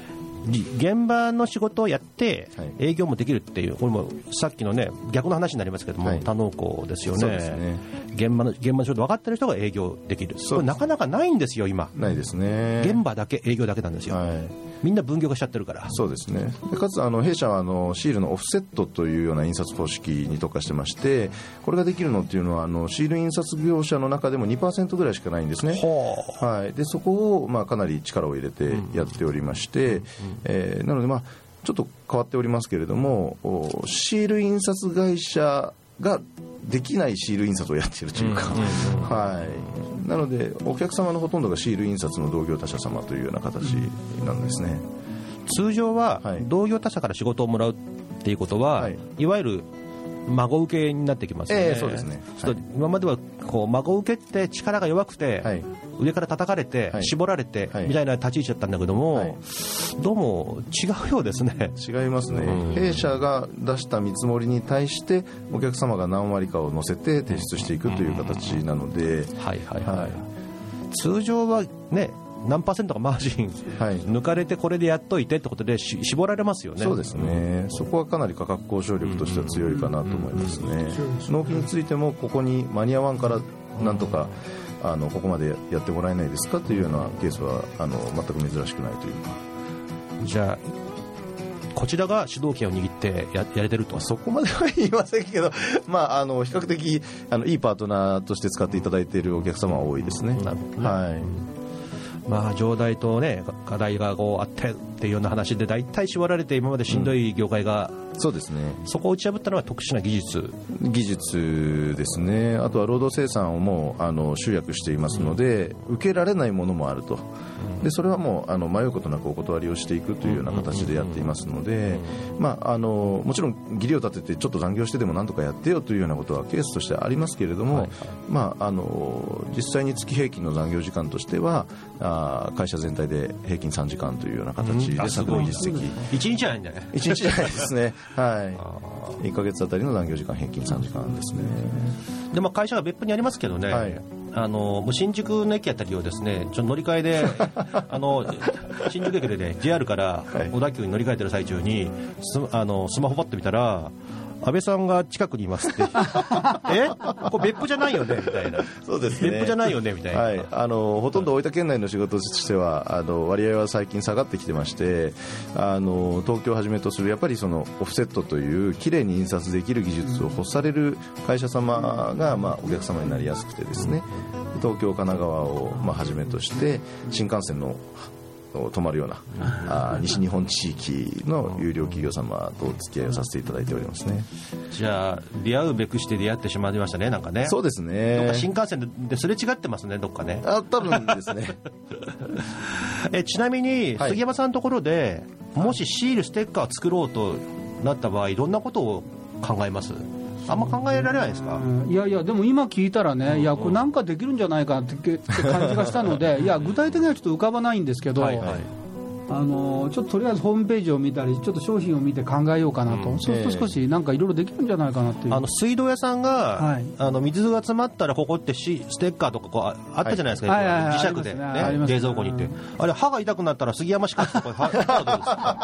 現場の仕事をやってはい営業もできるっていう、これもさっきのね逆の話になりますけども、 はい多能工ですよそうね。 ですね。 現場の仕事分かってる人が営業できる。これなかなかないんですよ今。 ないですね。 現場だけ営業だけなんですよ。 はい。 みんな分業化しちゃってるから。 そうですね。でかつ弊社はシールのオフセットというような印刷方式に特化してまして、これができるのっていうのはシール印刷業者の中でも 2% ぐらいしかないんですね。はい。でそこをかなり力を入れてやっておりまして、なのでちょっと変わっておりますけれども、シール印刷会社ができないシール印刷をやっているというか、はい、なのでお客様のほとんどがシール印刷の同業他社様というような形なんですね。 通常ははい同業他社から仕事をもらうっていうことは、 はいいわゆる孫受けになってきますよね。 そうですね。 ちょっと今まではこう孫受けって力が弱くて、 はい上から叩かれて、 はい絞られて、 はいみたいな立ち位置だったんだけども、 はいどうも違うようですね。 違いますね、弊社が出した見積もりに対してお客様が何割かを乗せて提出していくという形なので、 はいはいはい、 はい通常はね何パーセントかマージンはい抜かれてこれでやっといてってことで絞られますよね。 そうですね、そこはかなり価格交渉力としては強いかなと思いますね。納期についてもここに間に合わんからなんとかここまでやってもらえないですかというようなケースは全く珍しくないというか。 じゃあこちらが主導権を握ってやれてると。 そこまでは言いませんけど、比較的いいパートナーとして使っていただいているお客様は多いですね。 なるほどねはい上代とね課題がこうあってっていうような話で大体絞られて今までしんどい業界が、 そうですね、 そこを打ち破ったのは特殊な技術ですね。あとは労働生産をもう集約していますので、受けられないものもあると。でそれはもう迷うことなくお断りをしていくというような形でやっていますので、もちろん義理を立ててちょっと残業してでもなんとかやってよというようなことはケースとしてありますけれども、実際に月平均の残業時間としては会社全体で平均3時間というような形で昨年実績 1日じゃないんだね。 1日じゃないですね。はい1ヶ月あたりの残業時間平均3時間ですね。 で会社が別府にありますけどね、 はいもう新宿の駅あたりをですねちょっと乗り換えで新宿駅でね JR から小田急に乗り換えてる最中にスマホパッと見たら安倍さんが近くにいますってこれ別府じゃないよねみたいな。 そうですね、 別府じゃないよねみたいな、 はい、ほとんど大分県内の仕事としては割合は最近下がってきてまして、東京をはじめとするやっぱりそのオフセットというきれいに印刷できる技術を欲される会社様がお客様になりやすくてですね、東京神奈川をはじめとして新幹線の止まるような西日本地域の有料企業様とお付き合いをさせていただいておりますね。 じゃあ出会うべくして出会ってしまいましたね。なんかねそうですね。 どっか新幹線ですれ違ってますねどっかね。 多分ですねちなみに杉山さんのところで、もしシールステッカーを作ろうとなった場合どんなことを考えます？あんま考えられないですか？ いやいやでも今聞いたらね、いやこれなんかできるんじゃないかって感じがしたのでいや具体的にはちょっと浮かばないんですけど、ちょっととりあえずホームページを見たりちょっと商品を見て考えようかなと、そうすると少しなんかいろいろできるんじゃないかなっていう。 水道屋さんが、水が詰まったらここってステッカーとかこうあったじゃないですか、磁石で、冷蔵庫にってあれ歯が痛くなったら杉山歯科とか歯はどう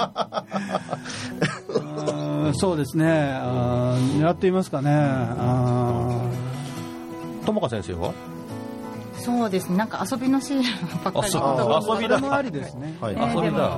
ですか？ そうですね、狙っていますかね。 友香先生はそうですね、なんか遊びのシールばっかり遊びだもありですね。 遊びだ。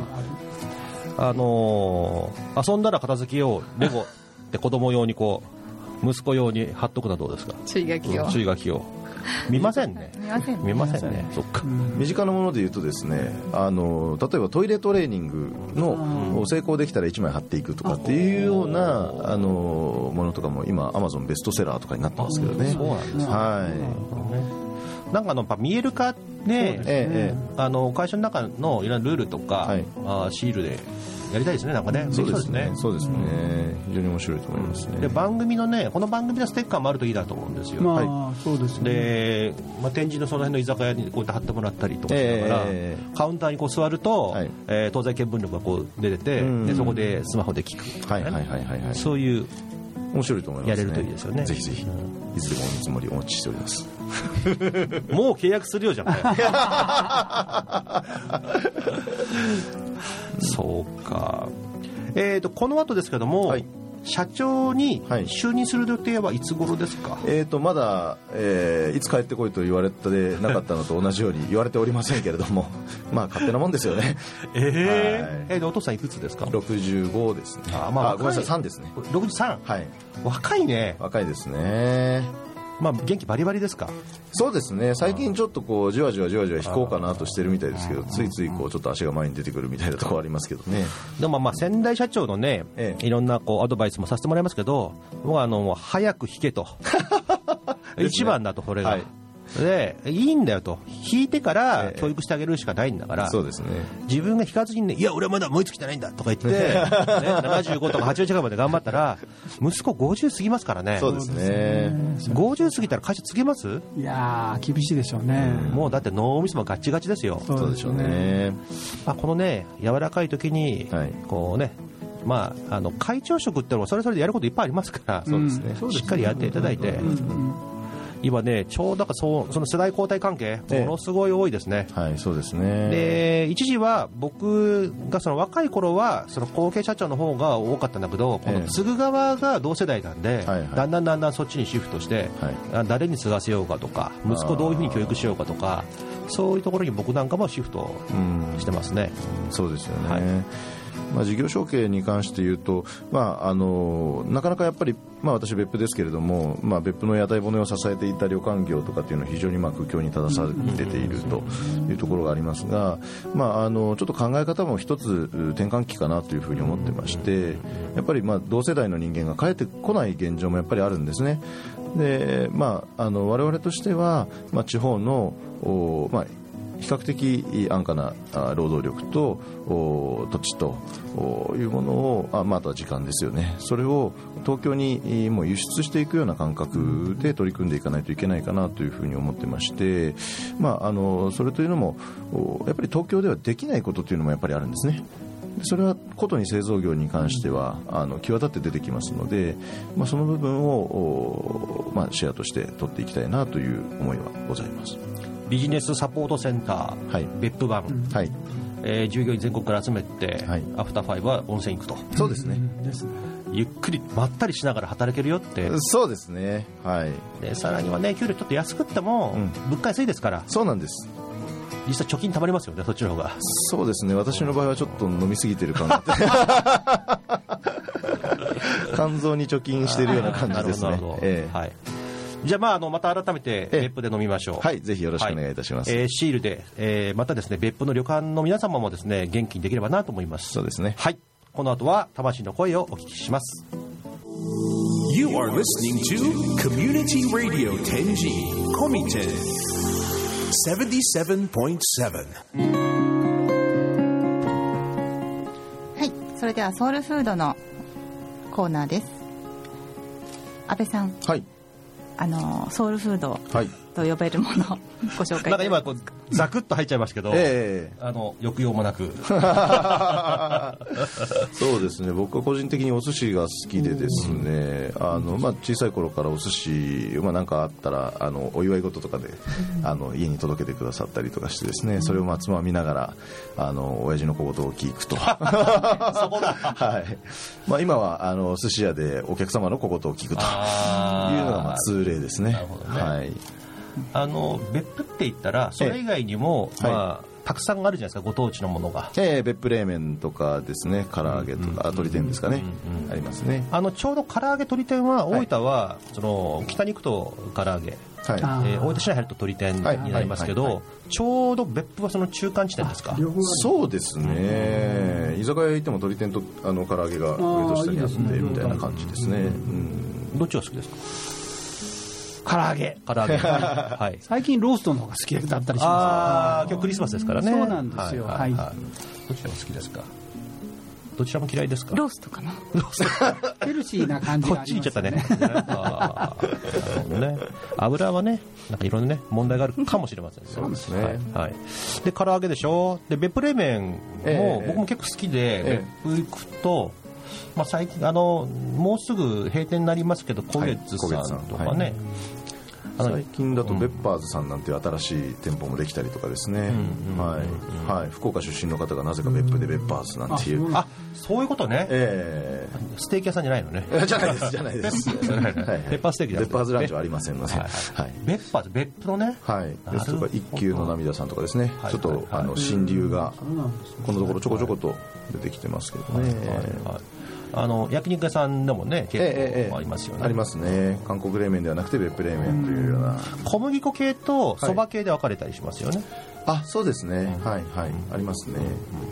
遊んだら片付けようレゴって子供用にこう息子用に貼っとくのはどうですか？ 注意書きを見ませんね。見ませんね。そっか。 身近なもので言うとですね、例えばトイレトレーニングの成功できたら1枚貼っていくとかっていうようなものとかも今 Amazon ベストセラーとかになってますけどね。 そうなんですね。 はい。 なんかやっぱ見える化で、会社の中のいろんなルールとか、シールでやりたいですね。なんかね。 そうですね。そうですね。非常に面白いと思いますね。 で番組のねこの番組のステッカーもあるといいなと思うんですよ。 そうですね。 で、展示のその辺の居酒屋にこうやって貼ってもらったりとかしながら、カウンターにこう座ると、東西見聞録がこう出てて、でそこでスマホで聞く。そういう面白いと思いますね。 やれるといいですよね。 ぜひぜひ、いずれもお見積もりお待ちしております。 もう契約するよじゃん。 そうか。この後ですけども、 はい、 社長に就任する予定はいつ頃ですか？ まだ、いつ帰ってこいと言われてなかったのと同じように言われておりませんけれどもまあ勝手なもんですよね。 でお父さんいくつですか ？65ですね。 まあ、 ごめんなさい、3ですね。 63、 はい、 若いね。 若いですね。 まあ、元気バリバリですか？ そうですね。最近ちょっとこうじわじわ引こうかなとしてるみたいですけど、ついついこうちょっと足が前に出てくるみたいなところありますけどね。 でもまあ先代社長のね、いろんなこうアドバイスもさせてもらいますけど、僕はもう早く弾けと一番だと、これが、はい、でいいんだよと、弾いてから教育してあげるしかないんだから、 そうですね。 自分が弾かずにね、いや俺はまだ燃え尽きてないんだとか言って、ね、75とか80近くまで頑張ったら息子50過ぎますからね。 そうですね。 50過ぎたら会社継げます？ いや厳しいでしょうね。 もうだって脳みそもガッチガチですよ。 そうでしょうね。 まあ、このね柔らかい時に、はい、こうね、まあ、会長職ってのはそれぞれでやることいっぱいありますから、 そうですね、 しっかりやっていただいて、今ねちょうどその世代交代関係ものすごい多いですね。 はい、そうですね。 で一時は僕がその若い頃はその後継社長の方が多かったんだけど、この継ぐ側が同世代なんで、だんだんそっちにシフトして、誰に継がせようかとか、息子どういうふうに教育しようかとか、そういうところに僕なんかもシフトしてますね。 そうですよね。はい、まあ、事業承継に関して言うと、まあ、なかなかやっぱり、まあ、私別府ですけれども、まあ、別府の屋台骨を支えていた旅館業とかっていうのは非常にまあ苦境に立たされているというところがありますが、まあ、ちょっと考え方も一つ転換期かなというふうに思ってまして、やっぱりまあ同世代の人間が帰ってこない現状もやっぱりあるんですね。で、まあ、我々としては、まあ、地方のまあ比較的安価な労働力と土地というものを、あとは時間ですよね。それを東京にもう輸出していくような感覚で取り組んでいかないといけないかなというふうに思ってまして、まあ、それというのもやっぱり東京ではできないことというのもやっぱりあるんですね。それはことに製造業に関しては際立って出てきますので、まあ、その部分を、まあ、シェアとして取っていきたいなという思いはございます。 ビジネスサポートセンター、はい、別府版、はい、従業員全国から集めて、はい、アフター5は温泉行くと。 そうですね、 ゆっくりまったりしながら働けるよって。 そうですね、はい、 でさらにはね、給料ちょっと安くっても、物価安いですから。 そうなんです。 実際貯金たまりますよね、そっちの方が。 そうですね、私の場合はちょっと飲みすぎてる感じ肝臓に貯金してるような感じですね。なるほど、 はい。じゃあ、また改めて別府で飲みましょう。 はい、ぜひよろしくお願いいたします。 シールで、またですね、別府の旅館の皆様もですね、元気にできればなと思います。 そうですね。 はい。この後は魂の声をお聞きします。 You are listening to Community Radio Tenji Komiten 77.7。 はい、それではソウルフードのコーナーです。安倍さん。 はい。 ソウルフードと呼べるものをご紹介。 なんか今こうザクッと入っちゃいましたけど、抑揚もなくそうですね、僕は個人的にお寿司が好きでですね、小さい頃からお寿司、なんかあったらお祝い事とかで家に届けてくださったりとかしてですね、それをつまみながら親父の小言を聞くとそこだはい、今は寿司屋でお客様の小言を聞くというのが通例ですね。なるほどね。はい、 別府って言ったらそれ以外にも、たくさんあるじゃないですか、ご当地のものが。 別府冷麺とかですね、唐揚げとか、鶏天ですかね、ありますね。 ちょうど唐揚げ鶏天は大分は、北に行くと唐揚げ、大分市内入ると鶏天になりますけど、ちょうど別府はその中間地点ですか。 そうですね、居酒屋行っても鶏天と唐揚げが上と下にあってみたいな感じですね。 どっちが好きですか。唐揚げ、はい、 最近ローストの方が好きだったりします。 今日クリスマスですからね。 そうなんですよ。はい。 どちらが好きですか。どちらも嫌いですか。 ローストかな。 ヘルシーな感じがありますね。こっち行っちゃったね。 なるほどね。油はね、なんかいろんなね問題があるかもしれませんね。 そうですね。 はい。で唐揚げでしょ。で別府冷麺も僕も結構好きで、別府行くと。最近もうすぐ閉店になりますけど、古月さんとかね、 最近だとベッパーズさんなんていう新しい店舗もできたりとかですね、福岡出身の方がなぜか別府でベッパーズなんていう、 そういうことね、ステーキ屋さんじゃないのね。 じゃないです、 ペッパーステーキじゃなくてベッパーズランチはありませんので、 ベッパーズ、別府のね、 ですとか一休の涙さんとかですね、ちょっと新流がこのところちょこちょこと出てきてますけどね。 焼肉屋さんでもね結構ありますよね。 ありますね。韓国冷麺ではなくて別府冷麺というような、 小麦粉系とそば系で分かれたりしますよね。 そうですね、ありますね。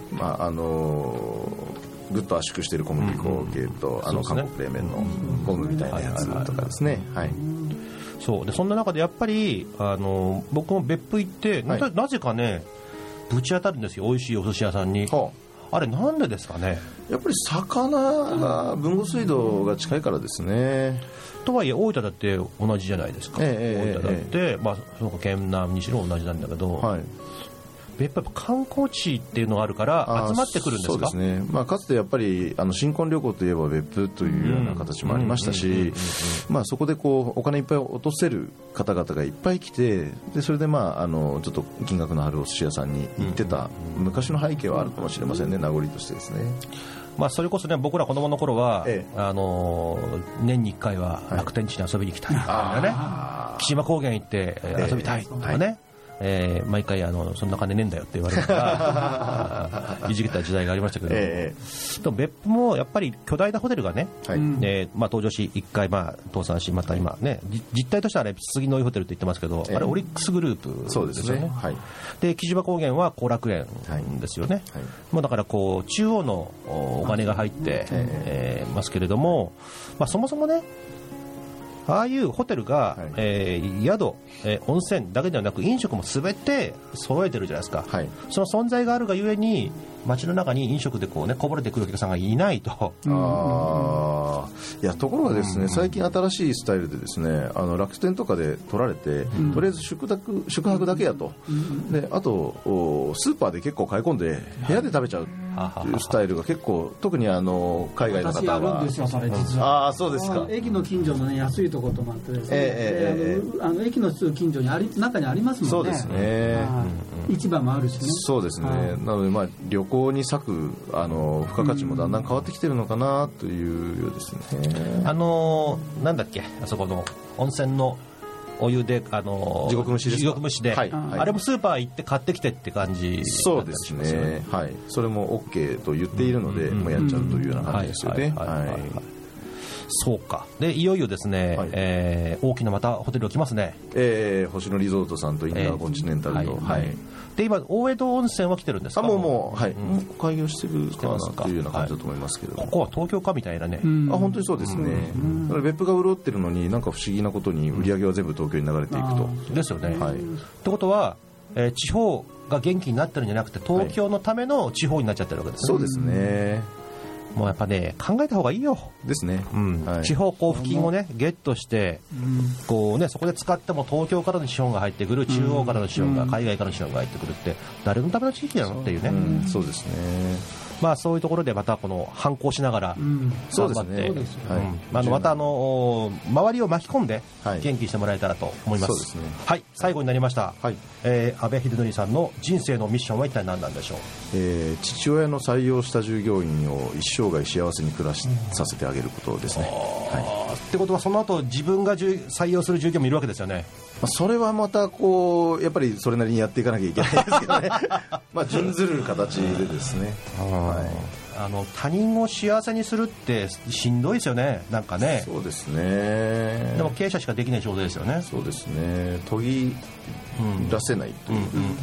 ぐっと圧縮している小麦粉系と、韓国冷麺のゴムみたいなやつとかですね。 そうで、そんな中でやっぱり僕も別府行って、なぜかねぶち当たるんですよ、美味しいお寿司屋さんに。あれなんでですかね。 やっぱり魚が豊後水道が近いからですね。 とはいえ大分だって同じじゃないですか。大分だって、その県南にしろ同じなんだけど、やっぱり観光地っていうのがあるから集まってくるんですか。 そうですね、かつてやっぱり新婚旅行といえば別府というような形もありましたし、そこでお金いっぱい落とせる方々がいっぱい来て、でそれでちょっと金額のあるお寿司屋さんに行ってた昔の背景はあるかもしれませんね、名残としてですね。 それこそね、僕ら子供の頃は、年に1回は楽天地に遊びに行きたいとかね、木島高原行って遊びたいとかね、毎回そんな金ねえんだよって言われるからいじけた時代がありましたけど、でも別府もやっぱり巨大なホテルがね、登場し1回倒産し、また今ね実態としては杉の井ホテルって言ってますけど、あれオリックスグループですよね。で木島高原は後楽園ですよね。もうだから中央のお金が入ってますけれども、そもそもねああいうホテルが、宿、温泉だけではなく飲食も全て揃えてるじゃないですか。その存在があるがゆえに街の中に飲食でこぼれてくるお客さんがいないと。 いやところがですね、最近新しいスタイルでですね、楽天とかで取られて、とりあえず宿泊だけやと、であとスーパーで結構買い込んで部屋で食べちゃうっていうスタイルが結構、特に海外の方は。 私あるんですよ、それ実は。 そうですか。 駅の近所のね安いところとなってですね、駅のすぐ近所に中にありますもんね。 そうですね。 市場もあるしね。 そうですね。なので旅行に割く付加価値もだんだん変わってきてるのかなというようですね。 なんだっけ、あそこの温泉のお湯で地獄蒸しですか。 地獄蒸しで、あれもスーパー行って買ってきてって感じ。 そうですね。それも OK と言っているので、もうやっちゃうというような感じですよね。 そうか。でいよいよですね、大きなまたホテルが来ますね。 星野リゾートさんとインターコンチネンタルと。 で今大江戸温泉は来てるんですか。 もう開業してるかなというような感じだと思いますけど、 ここは東京かみたいなね。 本当にそうですね。だから別府が潤ってるのに、なんか不思議なことに売り上げは全部東京に流れていくと。 ですよね。ってことは、地方が元気になってるんじゃなくて東京のための地方になっちゃってるわけですね。 そうですね。 もうやっぱね考えた方がいいよ。 ですね。 地方交付金をねゲットして、そこで使っても東京からの資本が入ってくる、中央からの資本が、海外からの資本が入ってくるって誰のための地域なのっていうね。 そうですね。 そういうところでまた反抗しながらそうですね。 また周りを巻き込んで元気にしてもらえたらと思います。 そうですね。 最後になりました。安倍秀則さんの人生のミッションは一体何なんでしょう。 父親の採用した従業員を一生涯幸せに暮らさせてあげることですね。 ってことはその後自分が採用する従業員もいるわけですよね。 それはまたやっぱりそれなりにやっていかなきゃいけないですけどね。準ずる形でですね。 他人を幸せにするってしんどいですよね。なんかね。 そうですね。 でも経営者しかできない仕事ですよね。 そうですね。途切らせないという。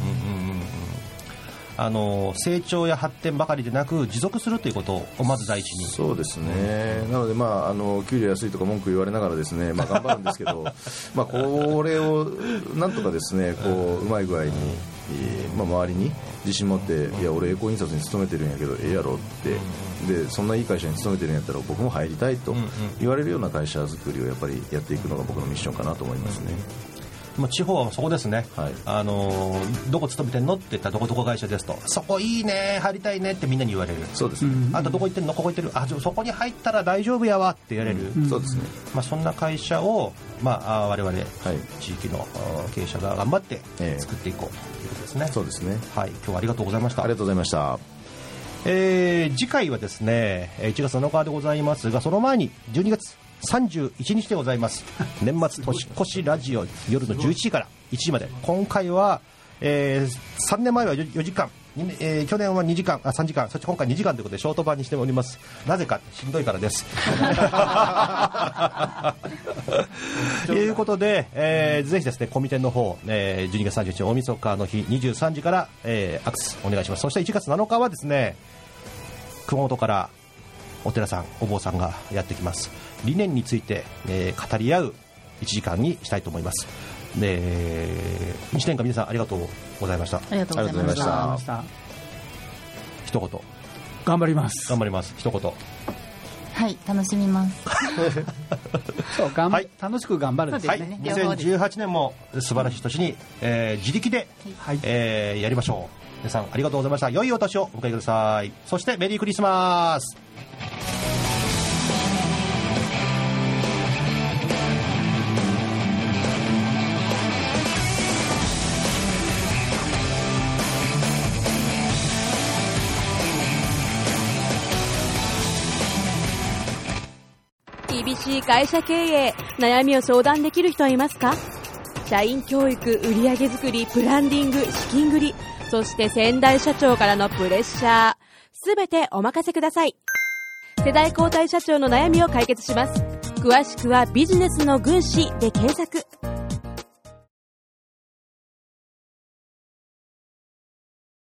成長や発展ばかりでなく持続するということをまず第一に。 そうですね。なので給料安いとか文句言われながらですね、頑張るんですけどこれをなんとかですねうまい具合に、周りに自信持って、いや俺エコ印刷に勤めてるんやけどやろってで、そんないい会社に勤めてるんやったら僕も入りたいと言われるような会社作りをやっぱりやっていくのが僕のミッションかなと思いますね。 もう地方はそこですね、 はい、 どこ勤めてんのって言ったらどこ会社ですと、そこいいね入りたいねってみんなに言われる。 そうですね。 あとどこ行ってんの、ここ行ってる、あそこに入ったら大丈夫やわって言われる、 そうですね。 そんな会社を、我々、地域の経営者が頑張って作っていこうということですね。 そうですね。 はい、今日はありがとうございました。 ありがとうございました。 次回はですね1月7日でございますが、その前に12月31日でございます年末年越しラジオ、夜の11時から1時まで。今回は、3年前は4時間、去年は2時間、3時間、そして今回2時間ということでショート版にしております。なぜかしんどいからですということで、ぜひですねコミケンの方、12月31日大晦日の日23時から、アクセスお願いします。そして1月7日はですね熊本からお寺さんお坊さんがやってきます。理念について、語り合う1時間にしたいと思います。1年間皆さんありがとうございました。 ありがとうございました。 一言頑張ります。 頑張ります。一言。 はい、楽しみますそう、楽しく頑張るですね。 はい、2018年も素晴らしい年に、自力で、やりましょう。皆さんありがとうございました。良いお年をお迎えください。そしてメリークリスマス。 厳しい会社経営、悩みを相談できる人はいますか？社員教育、売上作り、ブランディング、資金繰り、そして先代社長からのプレッシャー、すべてお任せください。世代交代社長の悩みを解決します。詳しくはビジネスの軍師で検索。